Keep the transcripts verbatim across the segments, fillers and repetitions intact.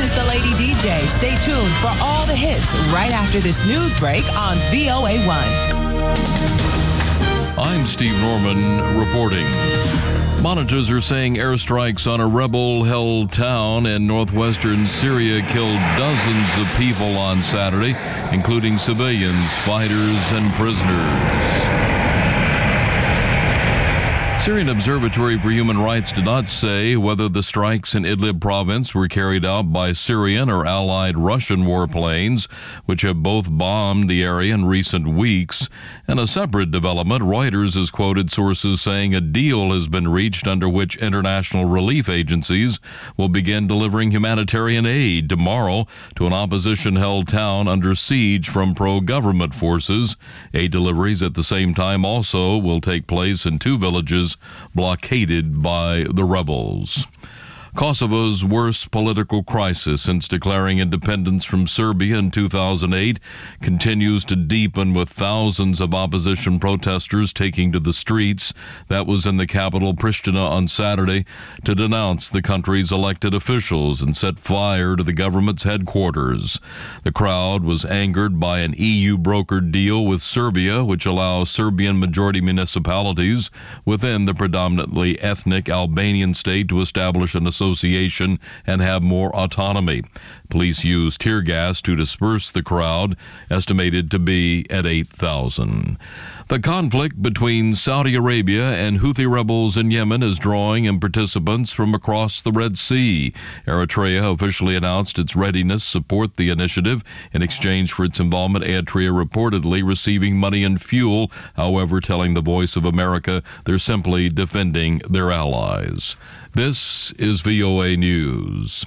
is the Lady D J. Stay tuned for all the hits right after this news break on V O A one. I'm Steve Norman reporting. Monitors are saying airstrikes on a rebel-held town in northwestern Syria killed dozens of people on Saturday, including civilians, fighters, and prisoners. Syrian Observatory for Human Rights did not say whether the strikes in Idlib province were carried out by Syrian or allied Russian warplanes, which have both bombed the area in recent weeks. In a separate development, Reuters has quoted sources saying a deal has been reached under which international relief agencies will begin delivering humanitarian aid tomorrow to an opposition-held town under siege from pro-government forces. Aid deliveries at the same time also will take place in two villages blockaded by the rebels. Kosovo's worst political crisis since declaring independence from Serbia in two thousand eight continues to deepen, with thousands of opposition protesters taking to the streets. That was in the capital, Pristina, on Saturday to denounce the country's elected officials and set fire to the government's headquarters. The crowd was angered by an E U-brokered deal with Serbia, which allows Serbian-majority municipalities within the predominantly ethnic Albanian state to establish an association association and have more autonomy. Police used tear gas to disperse the crowd, estimated to be at eight thousand. The conflict between Saudi Arabia and Houthi rebels in Yemen is drawing in participants from across the Red Sea. Eritrea officially announced its readiness to support the initiative. In exchange for its involvement, Eritrea reportedly receiving money and fuel, however, telling the Voice of America they're simply defending their allies. This is V O A News.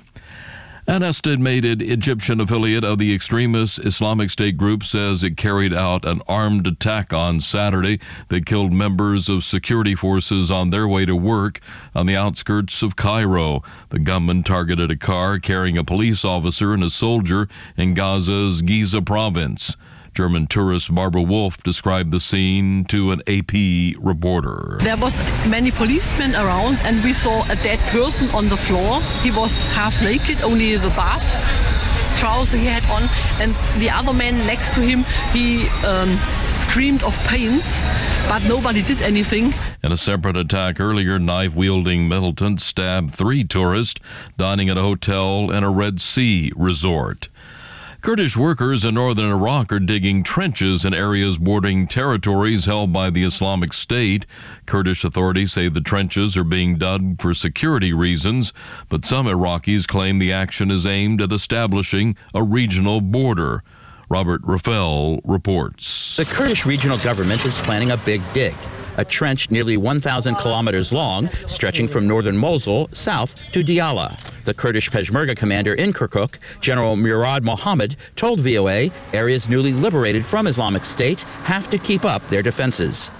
An estimated Egyptian affiliate of the extremist Islamic State group says it carried out an armed attack on Saturday that killed members of security forces on their way to work on the outskirts of Cairo. The gunman targeted a car carrying a police officer and a soldier in Gaza's Giza province. German tourist Barbara Wolf described the scene to an A P reporter. There was many policemen around and we saw a dead person on the floor. He was half naked, only the bath trouser he had on, and the other man next to him, he um, screamed of pains, but nobody did anything. In a separate attack earlier, knife-wielding militants stabbed three tourists dining at a hotel in a Red Sea resort. Kurdish workers in northern Iraq are digging trenches in areas bordering territories held by the Islamic State. Kurdish authorities say the trenches are being dug for security reasons, but some Iraqis claim the action is aimed at establishing a regional border. Robert Rafael reports. The Kurdish regional government is planning a big dig, a trench nearly one thousand kilometers long, stretching from northern Mosul south to Diyala. The Kurdish Peshmerga commander in Kirkuk, General Murad Mohammed, told V O A areas newly liberated from Islamic State have to keep up their defenses.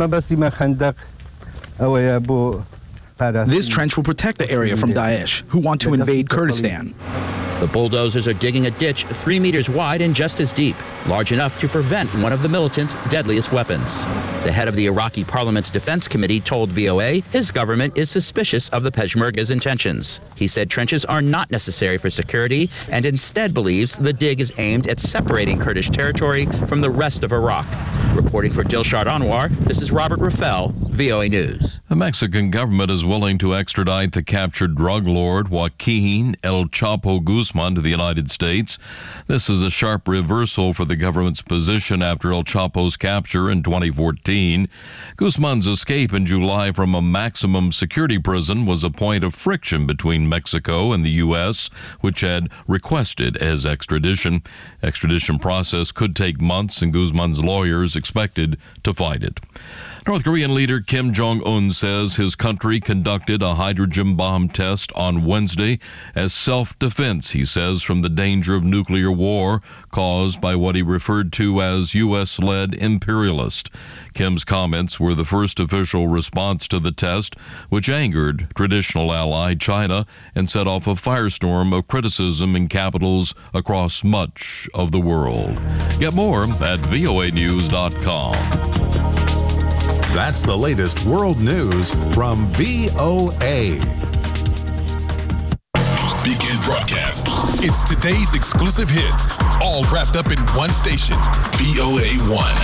This trench will protect the area from Daesh, who want to invade Kurdistan. The bulldozers are digging a ditch three meters wide and just as deep, large enough to prevent one of the militants' deadliest weapons. The head of the Iraqi Parliament's Defense Committee told V O A his government is suspicious of the Peshmerga's intentions. He said trenches are not necessary for security and instead believes the dig is aimed at separating Kurdish territory from the rest of Iraq. Reporting for Dilshad Anwar, this is Robert Rafael, V O A News. The Mexican government is willing to extradite the captured drug lord Joaquin El Chapo Guzman to the United States. This is a sharp reversal for the government's position after El Chapo's capture in twenty fourteen. Guzman's escape in July from a maximum security prison was a point of friction between Mexico and the U S, which had requested his extradition. Extradition process could take months, and Guzman's lawyers expected to fight it. North Korean leader Kim Jong-un says his country conducted a hydrogen bomb test on Wednesday as self-defense, he says, from the danger of nuclear war caused by what he referred to as U S-led imperialists. Kim's comments were the first official response to the test, which angered traditional ally China and set off a firestorm of criticism in capitals across much of the world. Get more at V O A news dot com. That's the latest world news from V O A. Begin broadcast. It's today's exclusive hits, all wrapped up in one station, V O A one.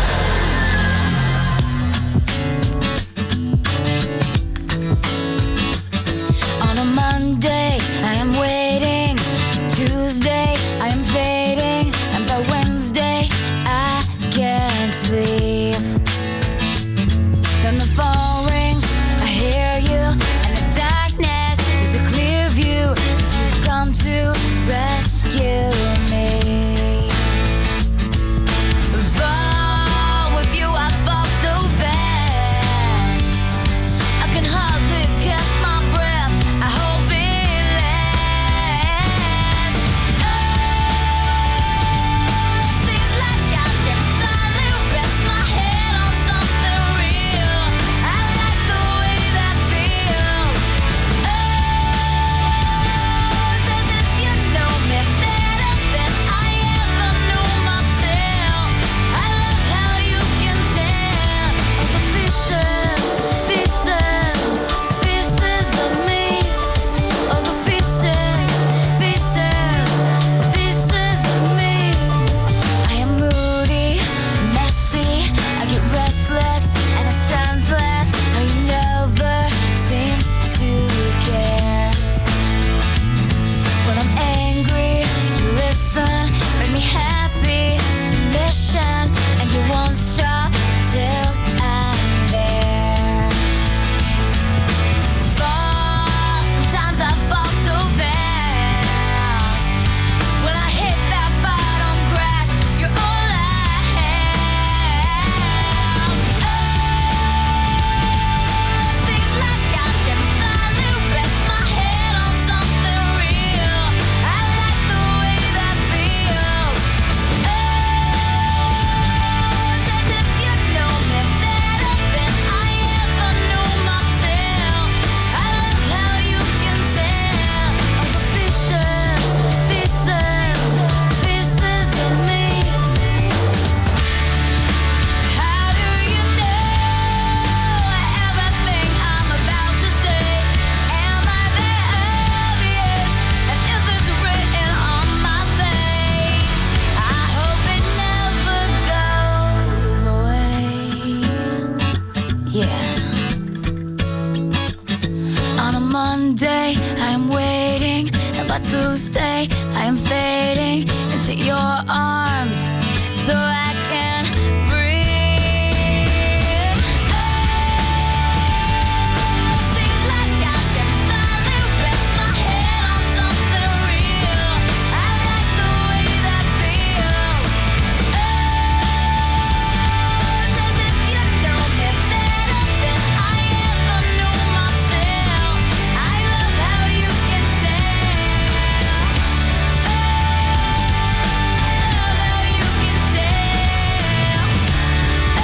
On a Monday, I am waiting. Tuesday, I am fading. And by Wednesday, I can't sleep. Then the phone rings, I hear you. And the darkness is a clear view. 'Cause you've come to rescue me. Fall with you, I fall so fast. I can hardly catch my breath. I hope it lasts. Oh, seems like I can finally rest my head on something real. I like the way that feels. Oh, it's as if you know me better than I ever knew myself. I love how you can tell all the pieces, pieces, pieces of me. All the pieces, pieces, pieces of me. I am moody, messy, I get restless, and it sounds less. How you never seem to care. When I'm angry, you listen, make me happy, it's a mission, and you won't stop till I'm there. Fall, sometimes I fall so fast. When I hit that bottom crash, you're all I have. Oh, seems like I can finally rest my head on something real. I like the way that feels. Oh, it's as if you know me better than I ever knew myself. I love how you can tell all the pieces, pieces, pieces of me. How do you know everything I'm about to say? Am I that obvious? And if it's written on my face, I hope it never goes away. Yeah. On a Monday, I am waiting, and by Tuesday, I am fading into your arms, so I can breathe. Oh, seems like I can finally rest my head on something real. I like the way that feels. Oh, it's as if you know me better than I ever knew myself. I love how you can tell. Oh, I love how you can tell. Oh,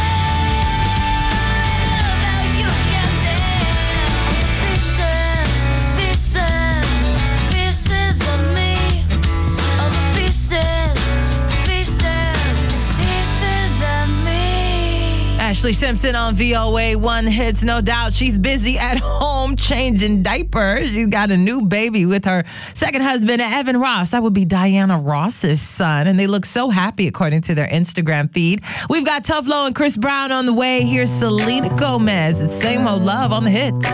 I love how you can tell. Pieces, pieces, pieces of me. All the pieces, pieces, pieces of me. Ashley Simpson on V O A one Hits. No doubt she's busy at home changing diapers. She's got a new baby with her second husband, Evan Ross. That would be Diana Ross's son. And they look so happy according to their Instagram feed. We've got Tough Low and Chris Brown on the way. Here's Selena Gomez. It's Same Old Love on the Hits.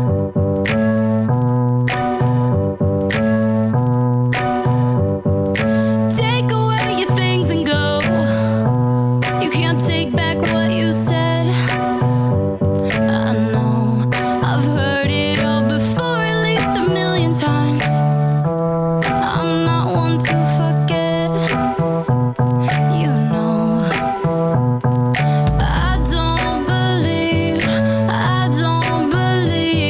Take away your things and go. You can't take back what you said. I know I've heard it all before, at least a million times. I'm not one to forget. You know, I don't believe, I don't believe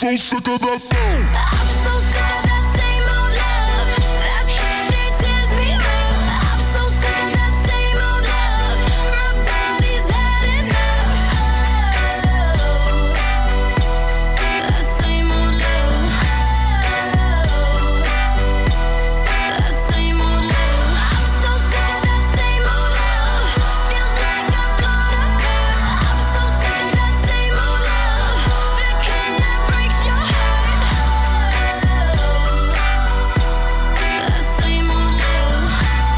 so sick of that phone. I'm so sick of that same old love. That thing tears me up. I'm so sick of that same old love. My body's had enough. Oh, that same old love. Oh, that same old love. I'm so sick of that same old love. Feels like I'm blown apart. I'm so sick of that same old love. The kind that breaks your heart. That same old love.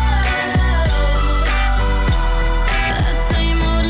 That same old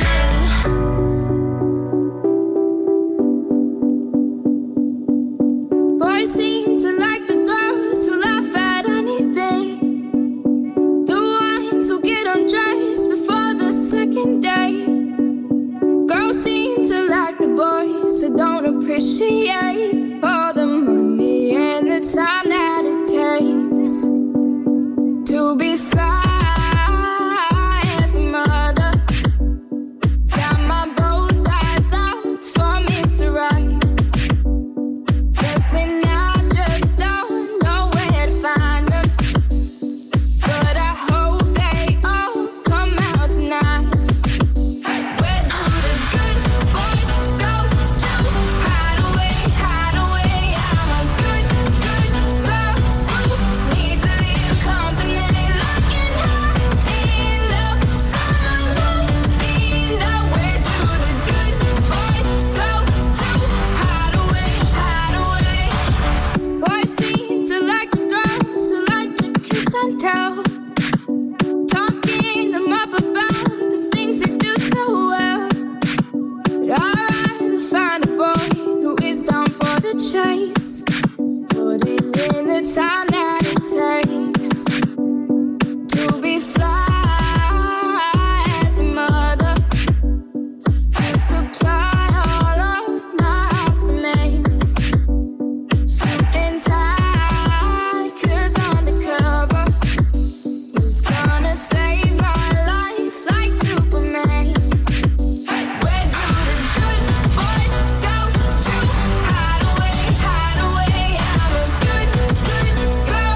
love. Boys seem to like the girls who laugh at anything. The ones who get undressed before the second day. Girls seem to like the boys who don't appreciate all the money and the time that it takes to be fly as a mother. Got my both eyes out for Mister Right. Guessing I just don't know where to find them. But I hope they all come out tonight. Where do the good boys go to hide away, hide away? I'm a good, good girl who needs a little company. Looking high in love, someone like me. Now where do the good boys go to hide away, hide away? Boys seem to like the girls who like to kiss and tell. Talking them up about the things they do so well. But I'd rather find a boy who is down for the chase, putting in the time that it takes to be fly as a mother, to supply all of my house demands. Suit and tie, 'cause undercover is gonna save my life like Superman. Where do the good boys go to hide away, hide away? I'm a good, good girl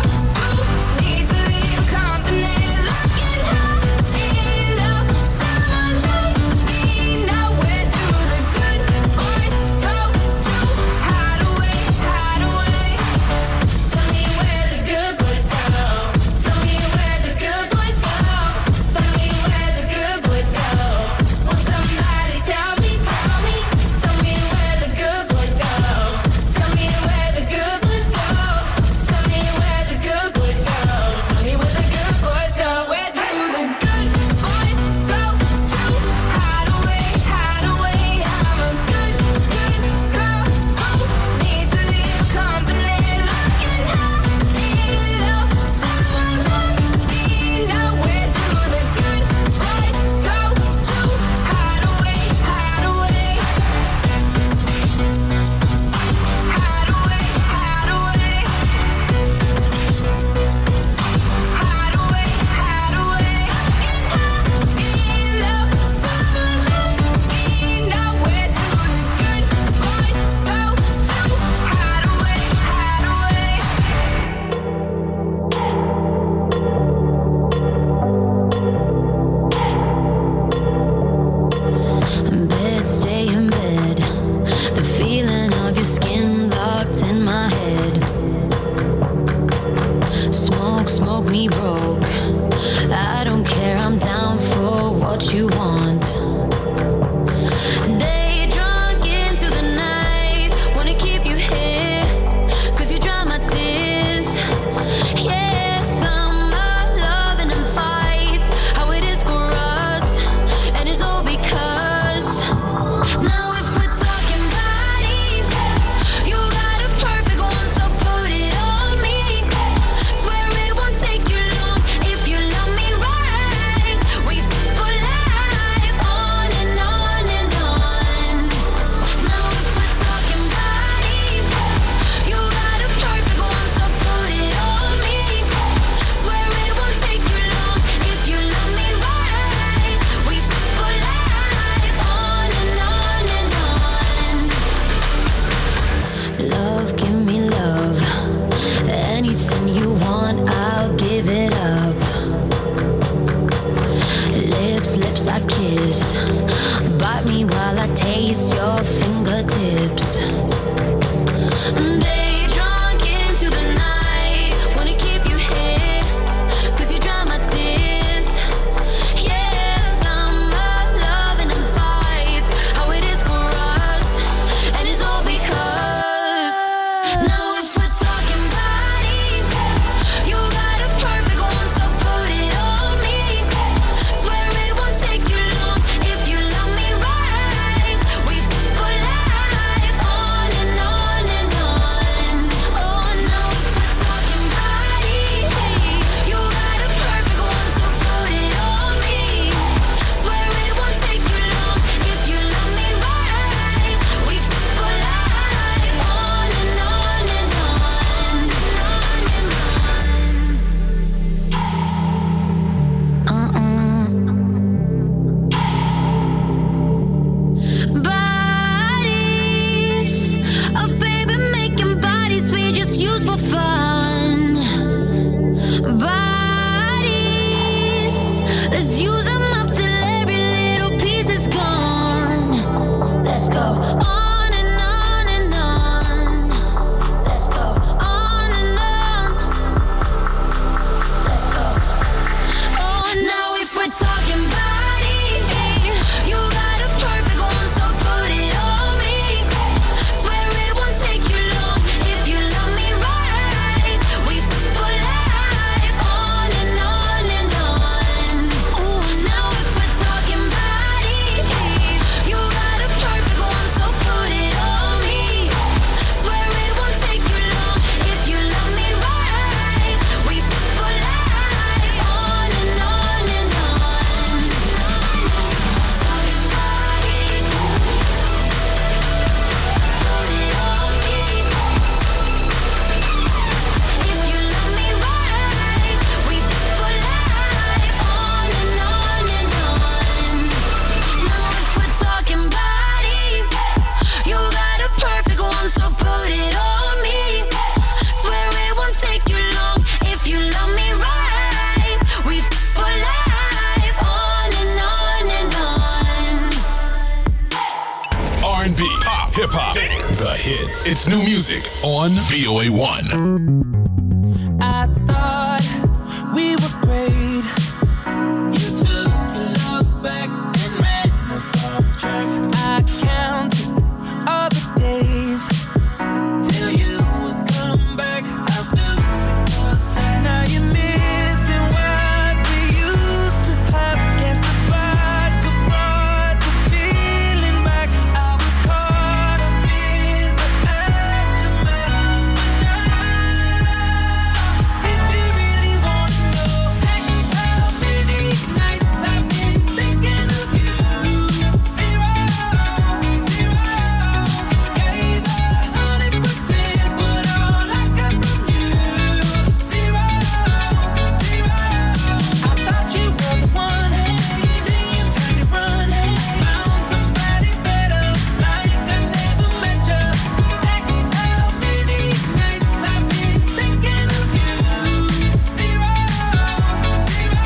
hits. It's new music on V O A one. I thought we were great. You took your love back and ran us off track. I counted all the days till you would come back. How stupid was that? Now you're missing what we used to have. Guess the vodka brought the feeling back. I was caught up in the aftermath. But now, if you really wanna know, text how many nights I've been thinking of you. Zero, zero. Gave a hundred percent, but all I got from you. Zero, zero. I thought you were the one, then you turned and run. Found somebody better, like I never met you. Text how many nights I've been thinking of you. Zero, zero.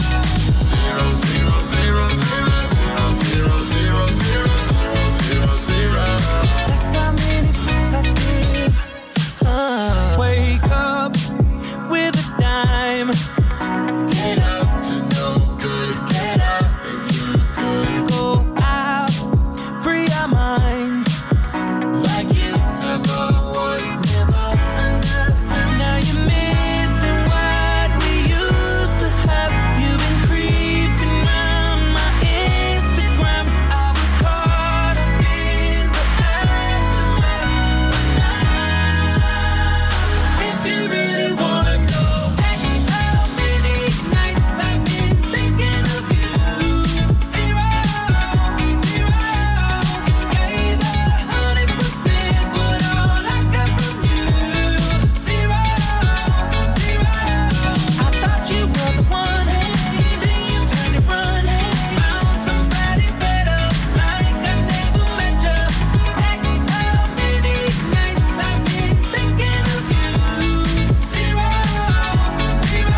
That's how many fucks I give. Uh, wake up with a dime. Get up to no good. Get up and you could go out, free our minds like you never would. Never understand. Now you're missing what we used to have. You've been creeping round my Instagram. I was caught up in the aftermath. But now, if you really wanna know, text how many nights I've been thinking of you. Zero, zero. Gave a hundred percent, but all I got from you. Zero, zero. I thought you were the one, then you turned and run. Found somebody better, like I never met you. Text how many nights I've been thinking of you. Zero, zero.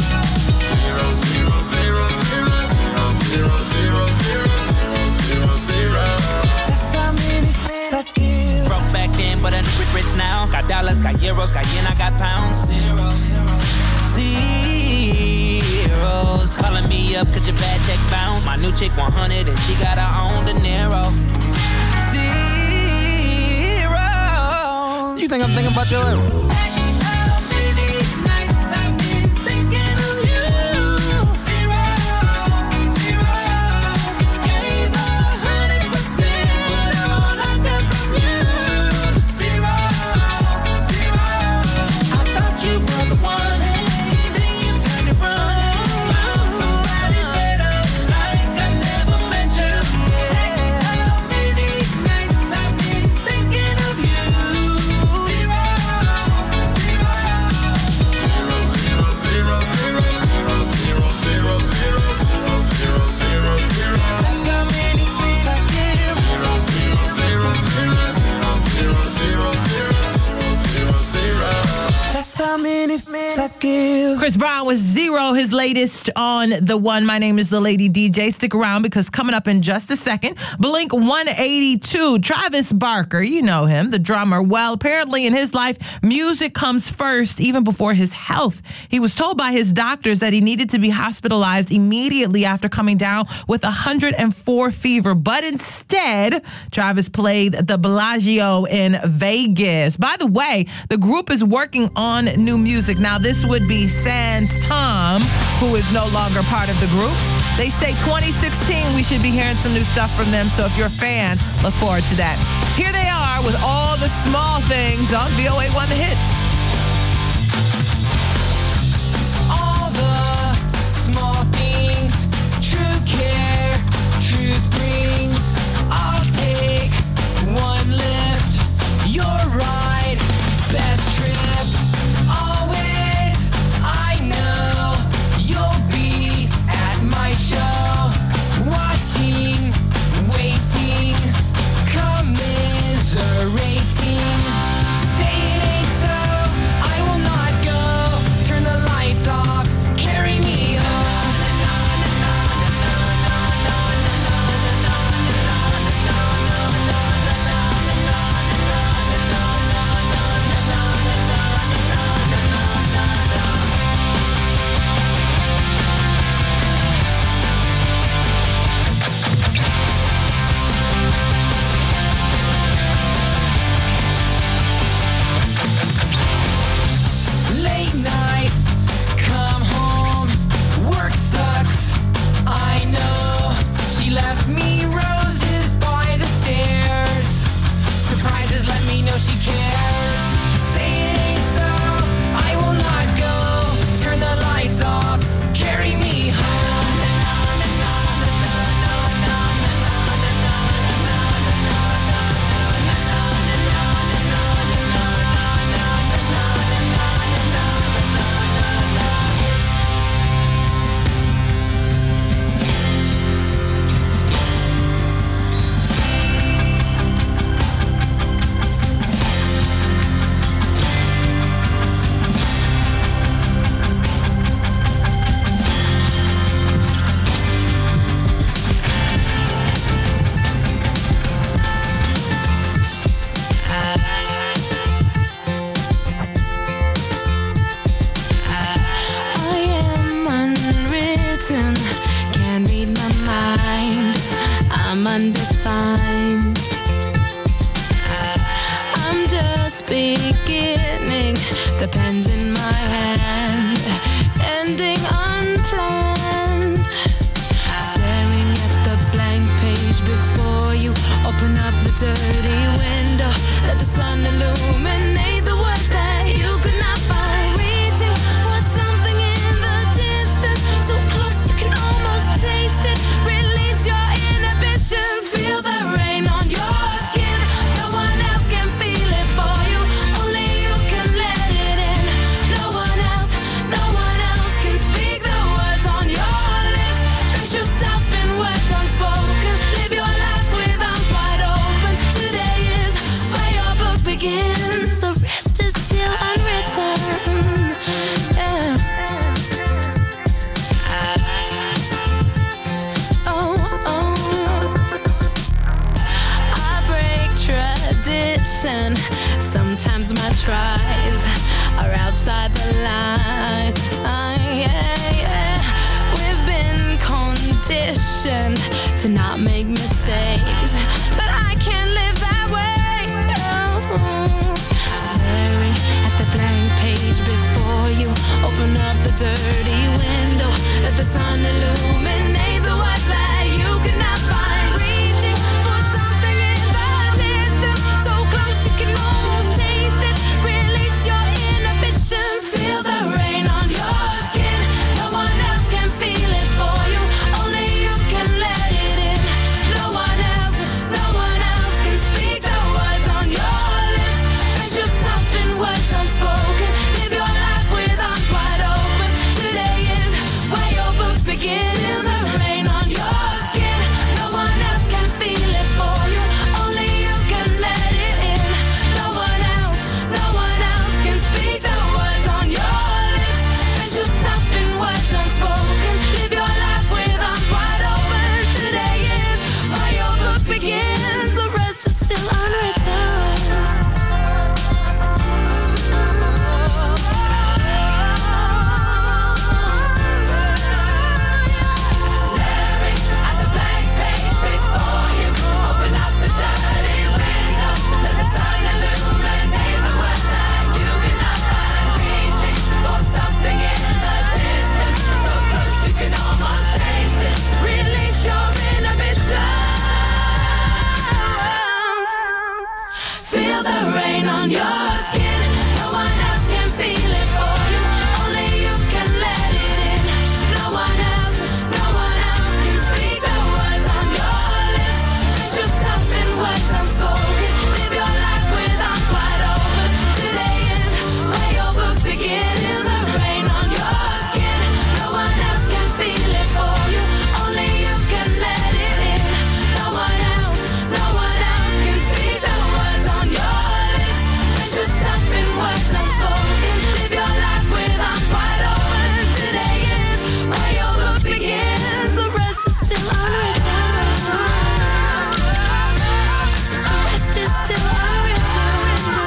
That's how many fucks I give. Broke back then, but I'm rich, rich now. Got dollars, got euros, got yen, I got pounds. Zeros, zeros. Calling me up cause your bad check bounce. My new chick one hundred and she got her own De Niro. Zero. You think I'm thinking about your Text how many nights I've been thinking of you. Zero, zero. Gave a hundred percent, but all I got from you. Zero, zero. I thought you were the one, then you turned and run. Found somebody better, like I never met you. Text how many nights I've been thinking of you. Zero, zero. That's how many fucks I give. That's how many fucks I give. Chris Brown was Zero, his latest on The One. My name is the Lady D J. Stick around because coming up in just a second, Blink one eighty-two, Travis Barker, you know him, the drummer. Well, apparently in his life, music comes first, even before his health. He was told by his doctors that he needed to be hospitalized immediately after coming down with one hundred four fever. But instead, Travis played the Bellagio in Vegas. By the way, the group is working on new music. Now, this would be Sans Tom, who is no longer part of the group. They say twenty sixteen, we should be hearing some new stuff from them. So if you're a fan, look forward to that. Here they are with all the small things on V O A one The Hits. All the small things, true care, truth brings. I'll take one lift, your ride, best trip. Always, I know you'll be at my show, watching, waiting, commiserating. Say it ain't so. undefined. I'm just beginning, the pen's in my hand, ending unplanned. Staring at the blank page before you, open up the dirty window, let the sun illuminate the words that you could not find. Reaching for something in the distance, so close you can almost taste it. Release your inhibitions, feel the rain on your skin. No one else can feel it for you, only you can let it in. No one else, no one else can speak the words on your lips. Drench yourself in words unspoken, live your life with arms wide open. Today is where your book begins, the rest is still unwritten. Yeah. Oh, oh. I break tradition. Sometimes my tries are outside the line. Ah, yeah, yeah. We've been conditioned to not make mistakes, but I can't live that way. Oh. Staring at the blank page before you, open up the dirty window, let the sun illuminate the words that you could not find. Reaching for something in the distance, so close you can almost taste it. Release your inhibitions, feel the rain on your skin. No one else can feel it for you, only you can let it in. No one else, no one else can speak the words on your lips. Drench yourself in words unspoken, live your life with arms wide open. Today is where your book begins. Feel the rain on your skin. No one else can feel it for you, only you can let it in. No one else, no one else can speak the words on your lips. Drench yourself in words unspoken, live your life with arms wide open. Today is where your book begins, the rest is still unwritten. Staring at the blank page before you, open up the dirty window, let the sun illuminate the words that you cannot find. Reaching for something in the distance, so close you can almost taste it. Release your inhibitions, feel the rain on your skin. No one else can feel it for you, only you can let it in. No one else, no one else can speak the words on your lips. Drench yourself in words unspoken, live your life with arms wide open. Today is where your book begins. Feel the rain on your skin. No one else can feel it for you, only you can let it in. No one else, no one else can speak the words on your lips. Drench yourself in words unspoken, live your life with arms wide open. Today is where your book begins, the rest is still unwritten. The rest is still unwritten.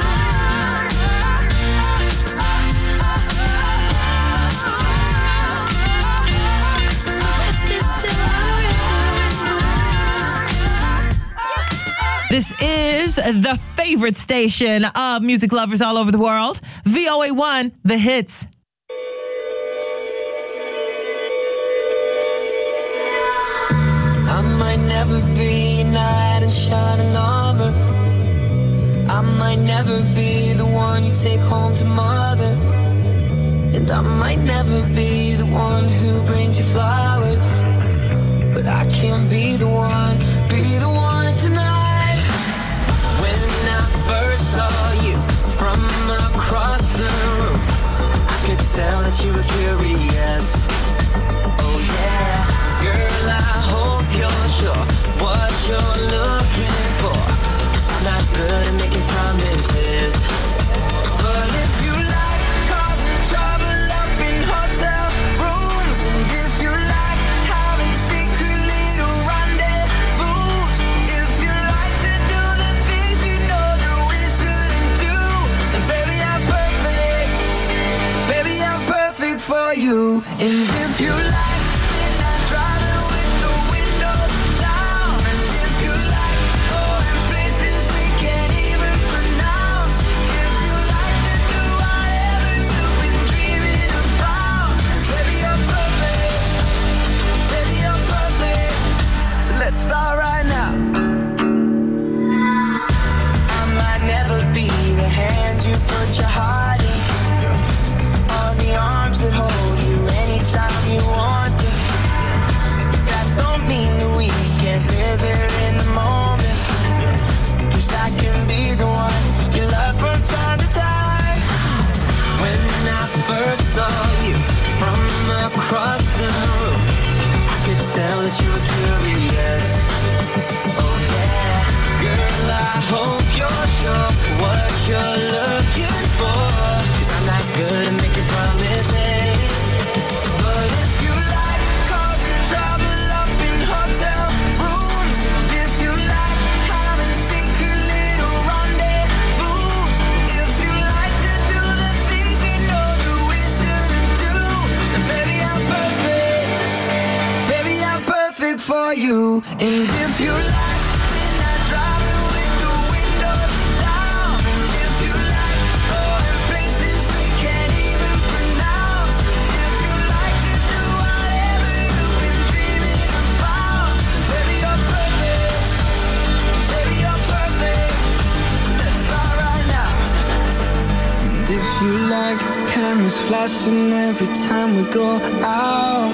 The rest is still unwritten. This is the favorite station of music lovers all over the world. V O A one, the hits. I might never be a knight in shining armor. I might never be the one you take home to mother. And I might never be the one who brings you flowers. But I can be the one, be the one tonight. When I first saw you from across the room, I could tell that you were curious. Oh yeah, girl, I hope you're sure what you're looking for. 'Cause I'm not good at making promises. But if you like causing trouble up in hotel rooms, and if you like having secret little rendezvous, if you like to do the things you know that we shouldn't do, then baby, I'm perfect. Baby, I'm perfect for you. And if you like midnight driving with the windows down, and if first saw you from across the room, I could tell that you were curious. Oh yeah, girl, I hope you're sure what you're looking for, 'cause I'm not good at making promises. But if you like causing trouble up in hotel rooms, and if you like having secret little rendezvous, if you like to do the things you know that we shouldn't do, then baby I'm perfect, baby I'm perfect for you. And if you like midnight driving with the windows down, and if you like going places we can't even pronounce, if you like to do whatever you've been dreaming about, baby you're perfect, baby you're perfect. So let's start right now. And if you like cameras flashing every time we go out,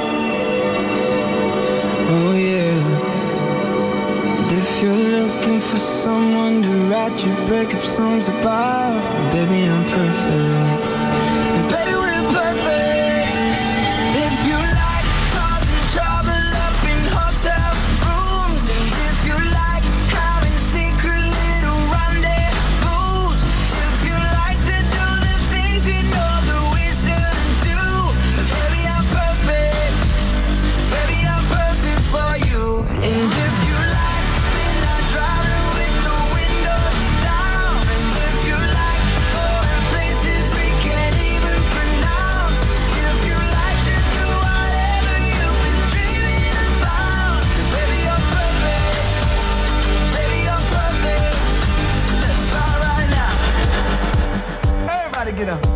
oh yeah. And if you're looking for someone to write your breakup songs about, baby I'm perfect, and baby we're perfect. If you like causing trouble up in hotel rooms, and if you like having secret little rendezvous, if you like to do the things you know that we shouldn't do, baby I'm perfect, baby I'm perfect for you. And if you like midnight driving with the windows down, and if you like going places we can't even pronounce, if you like to do whatever you've been dreaming about, baby you're perfect, baby you're perfect. So let's start right now. Everybody get up.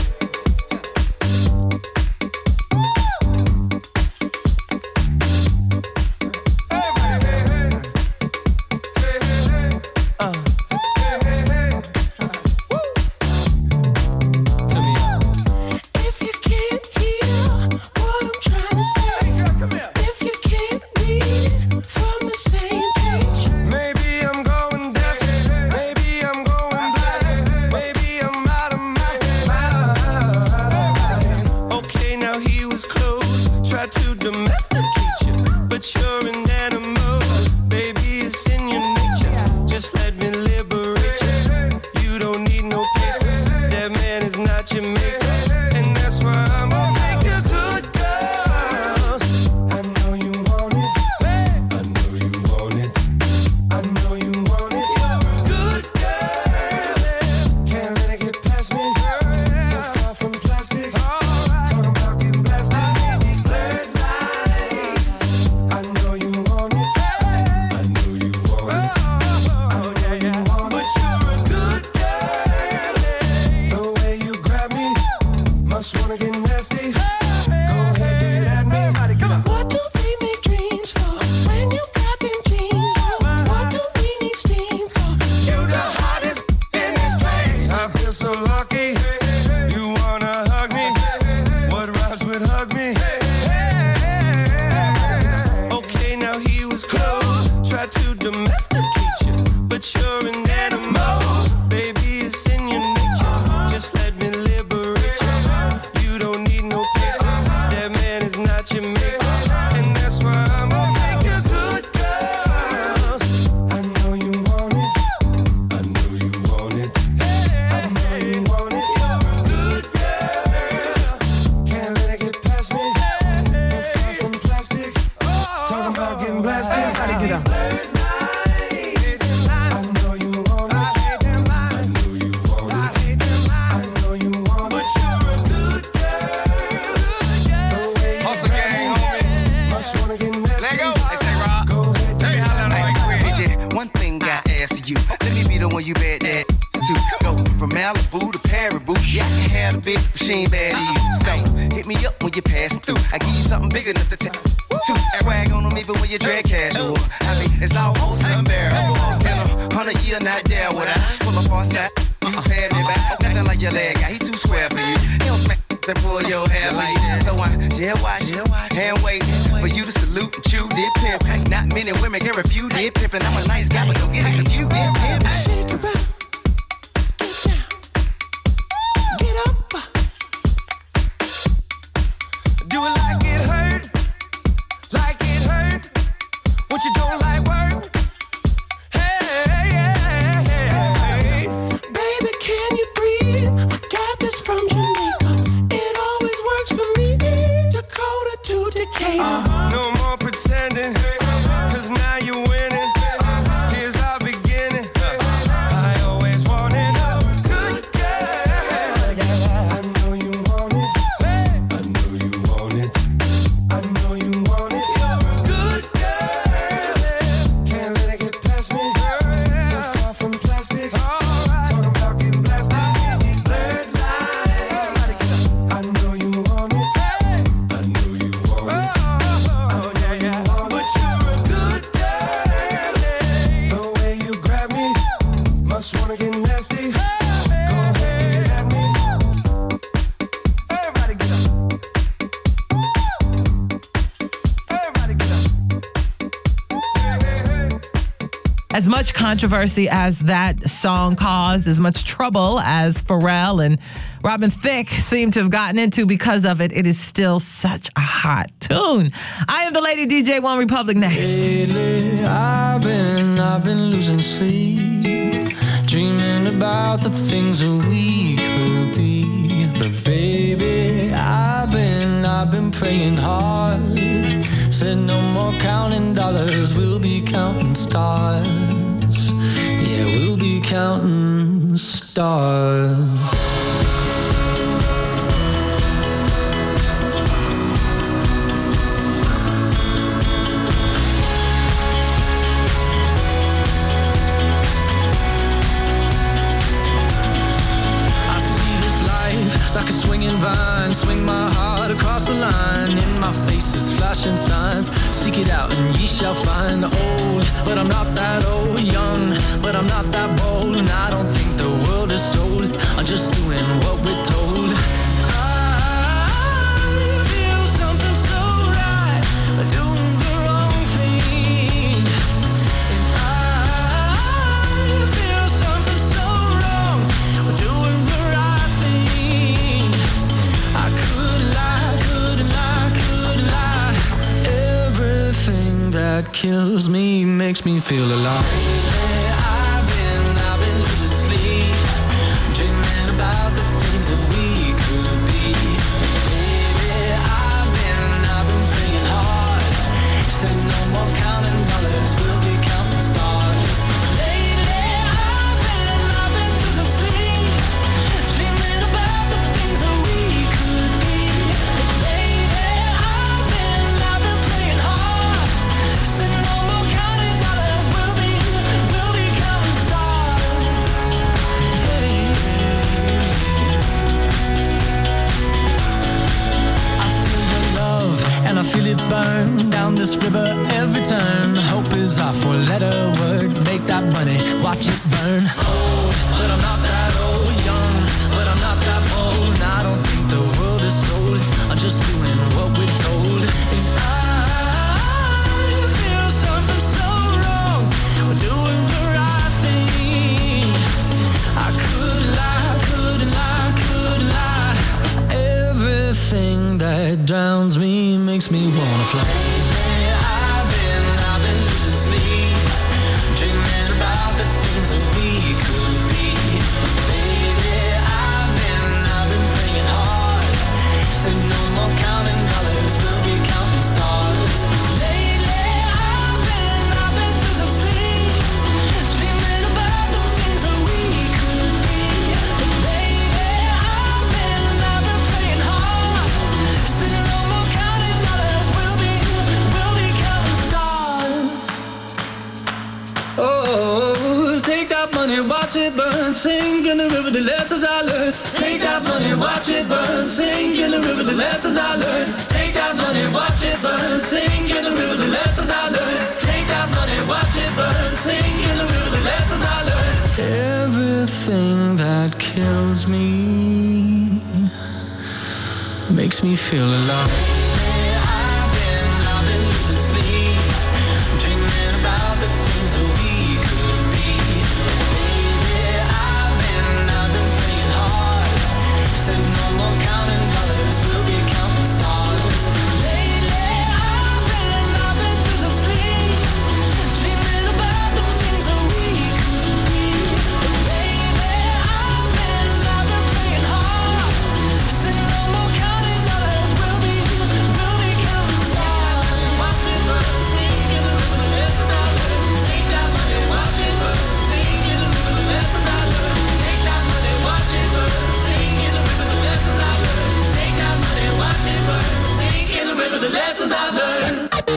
If you can't hear what I'm trying to say, if you can't read from the same page, maybe I'm going deaf, maybe I'm going blind, maybe I'm out of my mind. Okay, now he was close, tried to domesticate you, but you're an animal, baby it's in your nature. Just let me liberate you. You don't need no papers, that man is not your maker, and that's why I'm gonna take a good girl. I know you want it, I know you want it, I know you want it. Good girl, can't let it get past me. You're far from plastic, talking about getting blasted. Blurred lines, I know you want it, I know you want it, I know you want it. But you're a good girl, the way you grab me, must wanna get nasty. Go ahead, do it at me. What do we make dreams for when you got them jeans on? What do we need steam for? You the hottest in this place. I feel so lucky. You wanna hug me? What rhymes with hug me? Okay, now he was close, tried to domesticate you, but you're an animal, baby it's in your nature. Just let me liberate you. You don't need no papers, that man is not your maker, and that's why I'm gonna take a good girl. I know you want it, I know you want it, I know you want it. Good girl, can't let it get past me. You're far from plastic, talking about getting blasted. Everybody get up. I know you want it, I know you want it, I know you want it. But you're a good girl, the way you Hustle gang, homie. must wanna get nasty. Let go. Hey, say, Rob. Go ahead, Hey, holla, like, Hey, J, one thing I ask you. Let me be the one you bet that to. Go from Malibu to Paribu. Yeah, I can have a big machine bad to you. So hit me up when you pass through. I give you something big enough to take. Two swag on them even when you drag casual. I mean, it's almost unbearable. In a hundred year, not there would I pull up on side. You pay me back. Nothing like your leg guy. He too square for you. He don't smack to pull your hair like that. So I jail watch, hand wait for you to salute and chew did pimp. Not many women can refuse did pimp, and I'm a nice guy, but don't get it confused did pimp. shake around, get down, get up, As much controversy as that song caused, as much trouble as Pharrell and Robin Thicke seem to have gotten into because of it, it is still such a hot tune. I am the Lady D J, One Republic next. Lately, I've been, I've been losing sleep, dreaming about the things that we could be. But baby, I've been, I've been praying hard. Said no more counting dollars, we'll be counting stars. Yeah, we'll be counting stars. Like a swinging vine, swing my heart across the line. In my face is flashing signs. Seek it out and ye shall find. Old, but I'm not that old. Young, but I'm not that bold. And I don't think the world is sold. I'm just doing what we're told. I feel something so right, but doing the wrong thing. And I feel something so wrong, but doing the right thing. I could lie, could lie, could lie. Everything that kills me makes me feel alive. I've been, I've been losing sleep, dreaming about the things that we could be. Baby, I've been, I've been praying hard. Said no more counting dollars, we'll be counting stars. Lately, I've been, I've been losing sleep, dreaming about the things that we could be. Baby, I've been, I've been praying hard. Said no more counting dollars, we'll be, we'll be counting stars. Hey. I feel your love and I feel it burn down this river every turn. Hope is our four-letter word. Make that money, watch it burn. Old, but I'm not that old. Young, but I'm not that bold. And I don't think the world is sold. I'm just doing what we're told. And I feel something so wrong. We're doing the right thing. I could lie, could lie, could lie. Everything that drowns me makes me wanna fly. I've been, I've been losing sleep, dreaming about the things that we could be. Baby, I've been, I've been praying hard. Said no more counting dollars, we'll be counting stars. Lately, I've been, I've been losing sleep, dreaming about the things that we could be. Baby, I've been, I've been praying hard. Said no more counting dollars, we'll be, we'll be counting stars. Oh, take that money, watch it burn, sink in the river, the lessons I learned. Take that money, watch it burn, sink in the river, the lessons I learned. Take that money, watch it burn, sink in the river, the lessons I learned. Take that money, watch it burn, sink in the river, the lessons I learned. Everything that kills me makes me feel alive. I've been, I've been losing sleep, dreaming about the things that we could be. Baby, I've been, I've been praying hard. Said no more counting dollars, we'll be counting stars. Lately, I've been, I've been losing sleep, dreaming about the things that we could be. Baby, I've been, I've been praying hard. Said no more counting dollars, we'll be, we'll be counting stars. Watch it burn, sing in the river, the lessons I learned. Take that money, watch it burn, sing in the river, the lessons I learned. Take that money, watch it burn, sing in the river, the lessons I learned. Take that money, watch it burn, sing in the river, the lessons I've learned.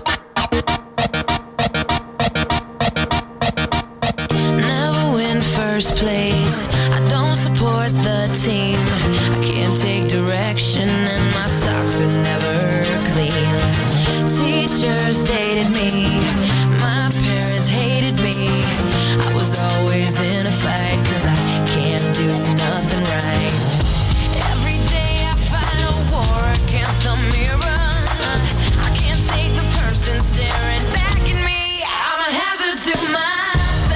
Never win first place. I don't support the team. I can't take direction and my socks are never clean. Teachers dated me. My parents hated me. I was always in a fight 'cause I can't do nothing right. Every day I fight a war against the mirror. I can't take the person staring back at me. I'm a hazard to my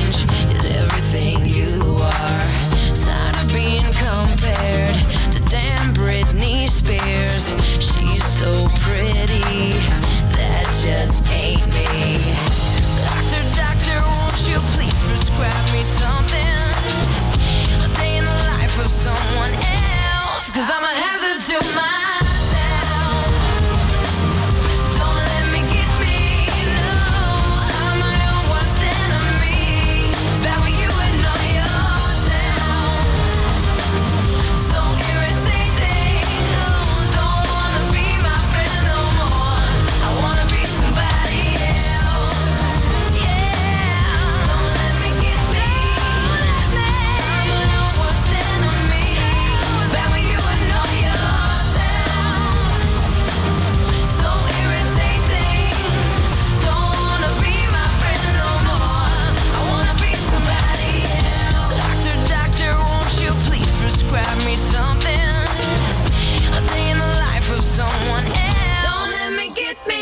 change is everything you are. Tired of being compared to damn Britney Spears. She's so pretty, that just ain't me. Doctor, doctor, won't you please prescribe me something? A day in the life of someone else, 'cause I'm a hazard to myself. Don't let me get me, no, I'm my own worst enemy. It's bad when you know yourself. So irritating, no, don't wanna be my friend no more. I wanna be somebody else, yeah. Don't let me get me, I'm my own worst enemy. It's bad when you know yourself. So irritating, don't wanna be my friend no more. I wanna be somebody else. Doctor, doctor, won't you please prescribe me something? A day in the life of someone else. Don't let me get me.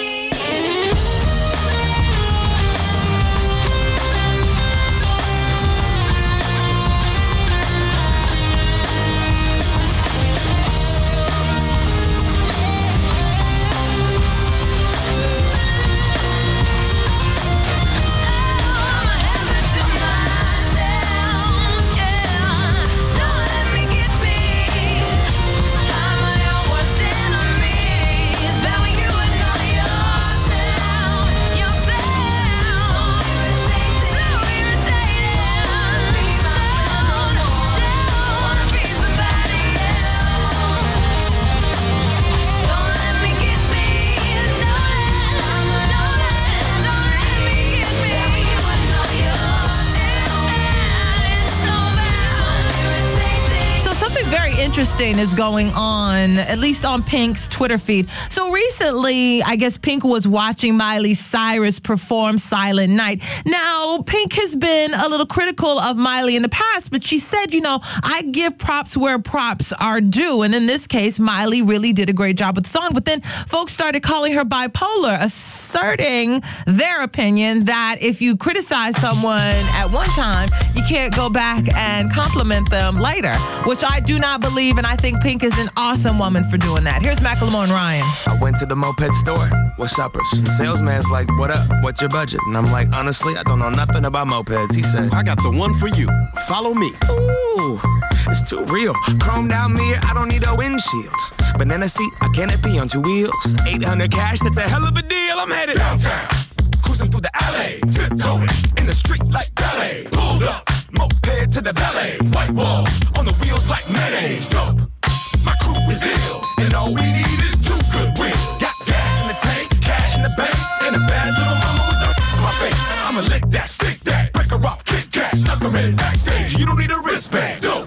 So something very interesting is going on, at least on Pink's Twitter feed. So recently, I guess Pink was watching Miley Cyrus perform Silent Night. Now, Pink has been a little critical of Miley in the past, but she said, you know, I give props where props are due. And in this case, Miley really did a great job with the song. But then folks started calling her bipolar, asserting their opinion that if you criticize someone at one time, you can't go back and compliment them later, which I do not believe, and I think Pink is an awesome woman for doing that. Here's Macklemore and Ryan. I went to the moped store. What's uppers? The salesman's like, what up? What's your budget? And I'm like, honestly, I don't know nothing about mopeds. He said, I got the one for you. Follow me. Ooh, it's too real. Chromed out mirror, I don't need a windshield. Banana seat, I canopy on two wheels. eight hundred cash, that's a hell of a deal. I'm headed Downtown, cruising through the alley, tiptoeing in the street like ballet. Pulled up, moped to the valet. White walls on the wheels like mayonnaise. Dope, my crew is ill, and all we need is two good wins. Got gas in the tank, cash in the bank, and a bad little mama with a in my face. I'ma lick that, stick that, break her off, kick cat, snuck her in backstage. You don't need a wristband. Dope.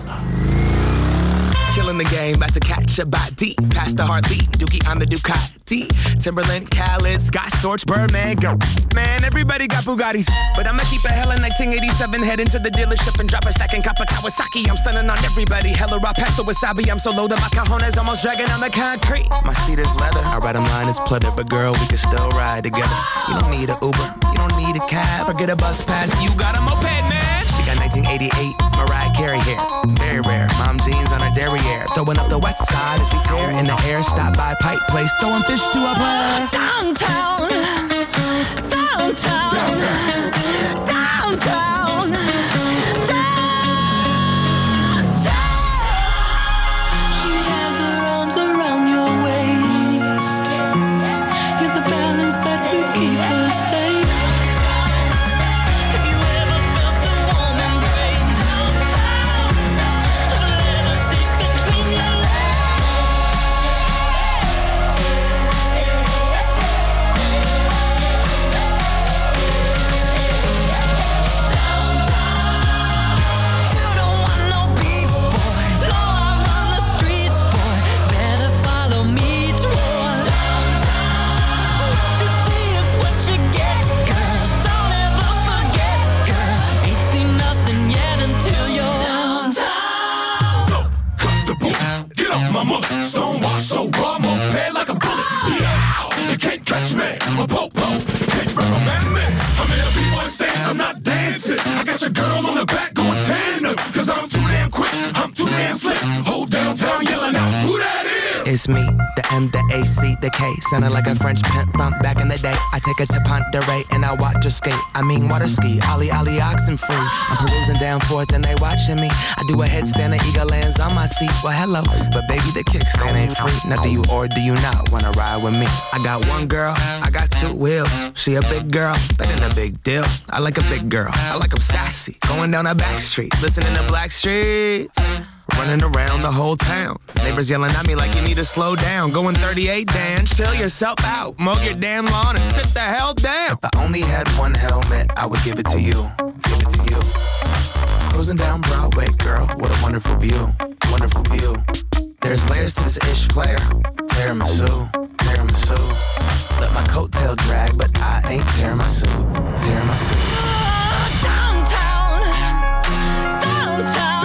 killing the game, about to catch a body. Past the heartbeat, Dookie, I'm the Ducati. Timberland, Khaled, Scott Storch, Birdman, go. Man, everybody got Bugattis, but I'ma keep it hella nineteen eighty-seven. Head into the dealership and drop a stack and cop a Kawasaki. I'm stunning on everybody, hella raw past the wasabi. I'm so low that my cajones almost dragging on the concrete. My seat is leather, I ride a line, it's pleather, but girl, we can still ride together. You don't need an Uber, you don't need a cab, or get a bus pass, you got a moped, man. She got nineteen eighty-eight Mariah Carey hair, very rare. Mom jeans on her derriere, throwing up the west side as we tear in the air. Stop by Pipe Place, throwing fish to a bird. Downtown, downtown, downtown, downtown, downtown. She has her arms around your waist. You're the balance that will keep her safe. Have you ever felt the warm embrace? Have you ever sit between your legs? at your girl on the back going tandem. Cause I'm too damn quick, I'm too damn slick. Whole downtown yelling out, who that is? It's me, the M, the A, C, the K. Sounding like a French pimp from back in the day. I take her to Ponderay and I watch her skate. I mean water ski, ollie, ollie, oxen free. I'm perusing down forth and they watching me. I do a headstand, the eagle lands on my seat. Well, hello, but baby, the kickstand ain't free. Now do you or do you not wanna ride with me? I got one girl, I got two wheels. She a big girl, that ain't a big deal. I like a big girl, I like 'em sassy. Going down a back street, listening to Blackstreet. Running around the whole town. Neighbors yelling at me like you need to slow down. Going thirty-eight, Dan, chill yourself out. Mow your damn lawn and sit the hell down. If I only had one helmet, I would give it to you. Give it to you. Cruising down Broadway, girl, what a wonderful view. Wonderful view. There's layers to this ish player. Tiramisu, tiramisu. Let my coattail drag, but I ain't tearing my suit. Tearing my suit. Downtown, downtown.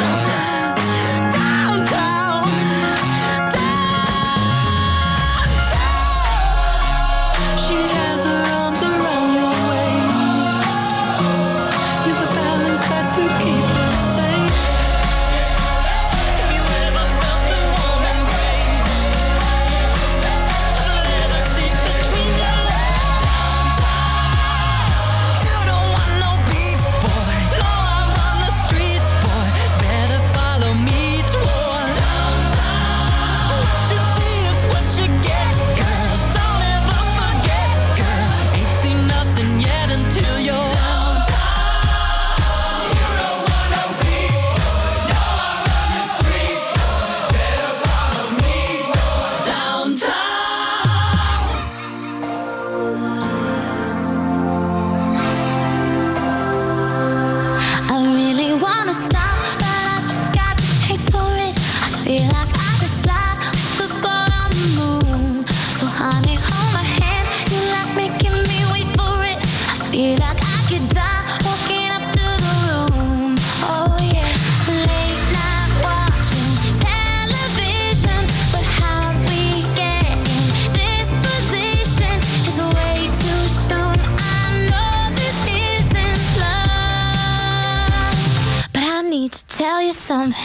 Tell you something.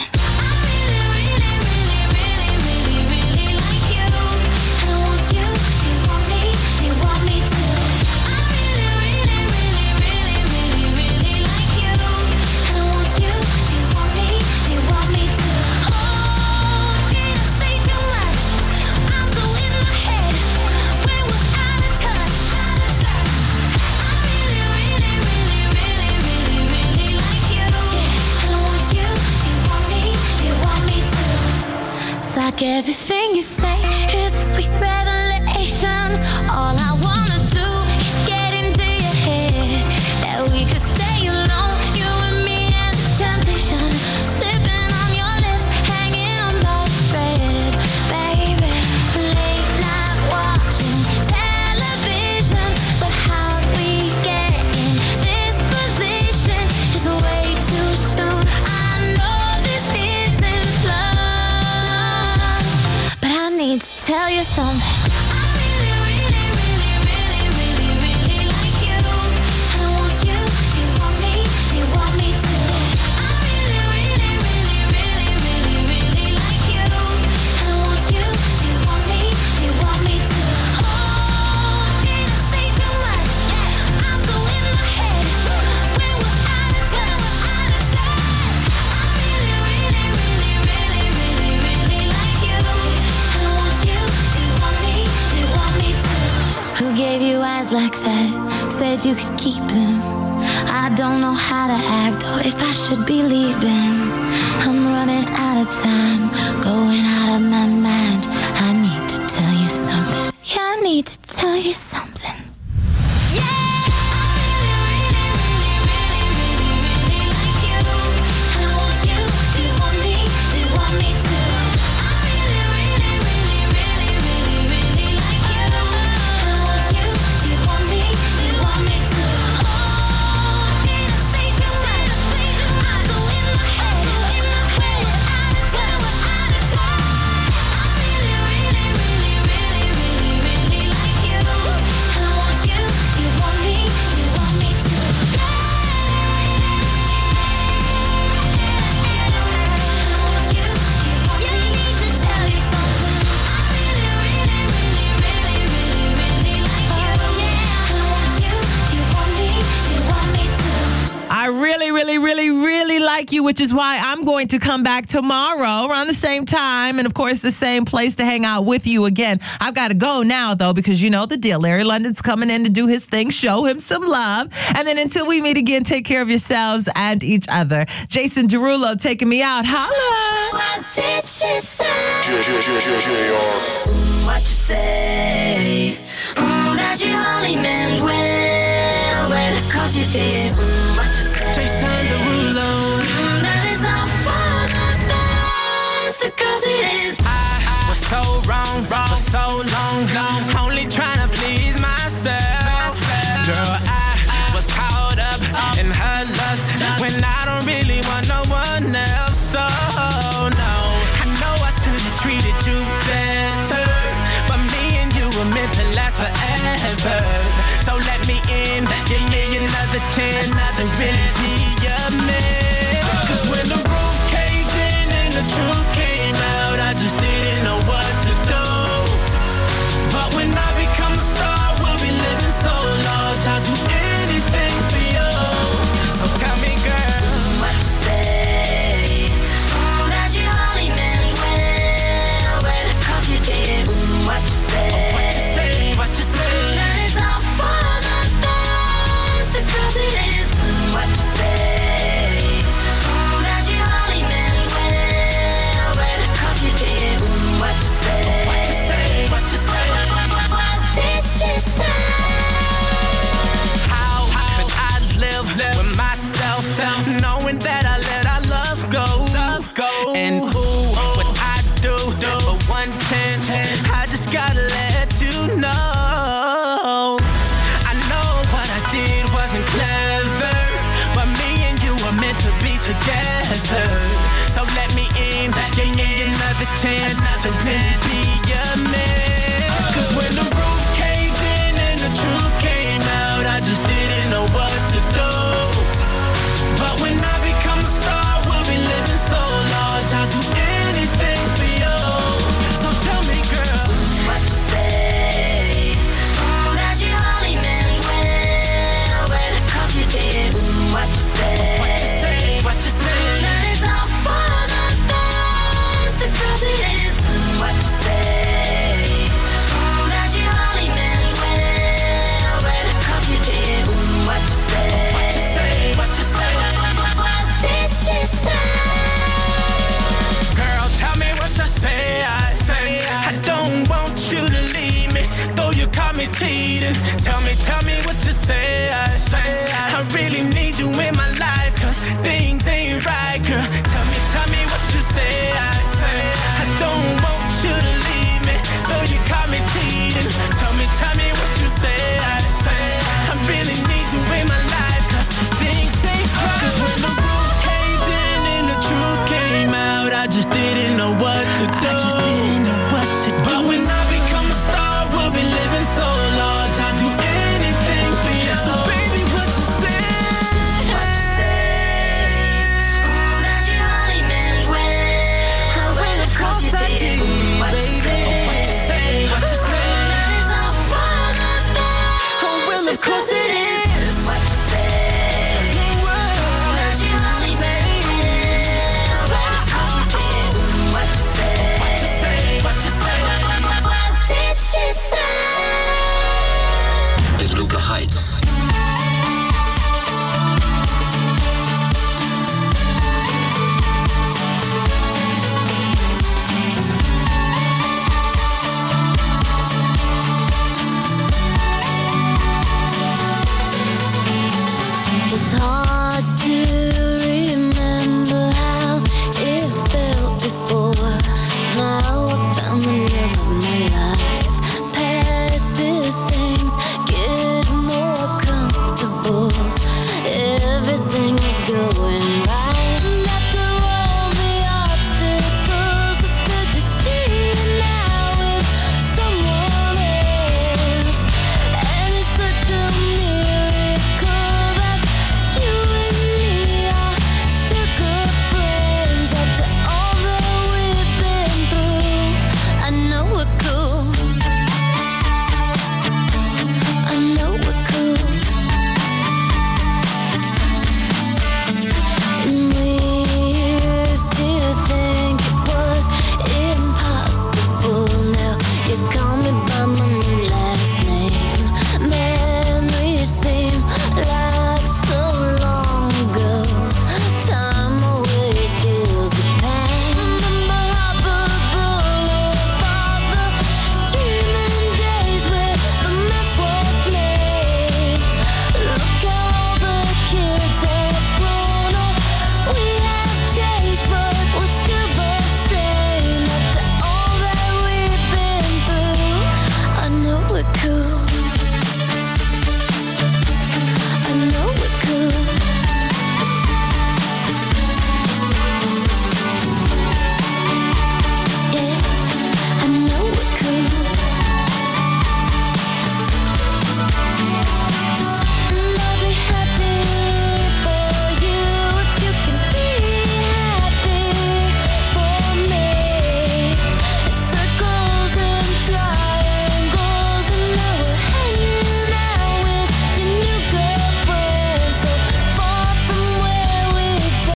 Like everything you say is a sweet revelation. All I wanna do is get into your head. That we could stay alone, you and me and the temptation. Sipping on your lips, hanging on by a thread. Baby, late night watching television. But how we get in this position is way too soon. I know this isn't love, but I need to tell you something. Who gave you eyes like that? Said you could keep them. I don't know how to act or if I should be leaving. I'm running out of time, going out of my mind. I need to tell you something. Yeah, I need to tell you something. really, really like you, which is why I'm going to come back tomorrow around the same time and, of course, the same place to hang out with you again. I've got to go now, though, because you know the deal. Larry London's coming in to do his thing. Show him some love. And then until we meet again, take care of yourselves and each other. Jason Derulo taking me out. Holla! What did she say? What you say? Mm, that you only meant well, well, cause you did. Mm, what you say? Jason Derulo. Mm, that it's all for the best, cause it is. I was so wrong, wrong for so long, long. Only trying to please myself. Girl, I was caught up in her lust when I don't really want no one else. So no, I know I should have treated you better, but me and you were meant to last forever. So let me in, give me another chance to really be your man. Cause when the roof caved in and the truth came out, I just didn't know what to do. But when I become a star, we'll be living so large, I'll do anything for you. So tell me, girl, what you say? Mm, that you only meant well, well, cause you did. Mm, what you say? What you say? What you say? Mm, that it's all for the best, cause it is. Mm, what you say? Mm, that you only meant well, well, cause you did. Mm, what you say? What you say? What you say? What, what, what did she say? How could I live with myself, knowing that I let our love go? And ooh, what I do for one chance, I just gotta let you know. I know what I did wasn't clever, but me and you were meant to be together. So let me in, give me another chance to really be your man. Cause when the roof caved in and the truth came out, I just didn't know what to do. But when I become a star, we'll be living so large, I'll do anything for you. So tell me, girl, what you say? Mm, that you only meant well, well, cause you did. Mm, what you say? what you say, what you say? Mm, that it's all for the best, cause it is. Mm, what you say? Mm, that you only meant well, well, cause you did. Mm, what you say? What you say, what you say? What, what, what, what did she say? Girl, tell me what you say. I say I don't want you to leave me, though you caught me cheating. Tell me, tell me what you say. I say I really need you in my life, cause things ain't right, girl. Tell me, tell me what you say. I say I don't want you to leave me, though you caught me cheating. Tell me, tell me what you say. I say I really need you in my life, cause things ain't right. Cause when the roof caved in and the truth came out, I just didn't know what to do.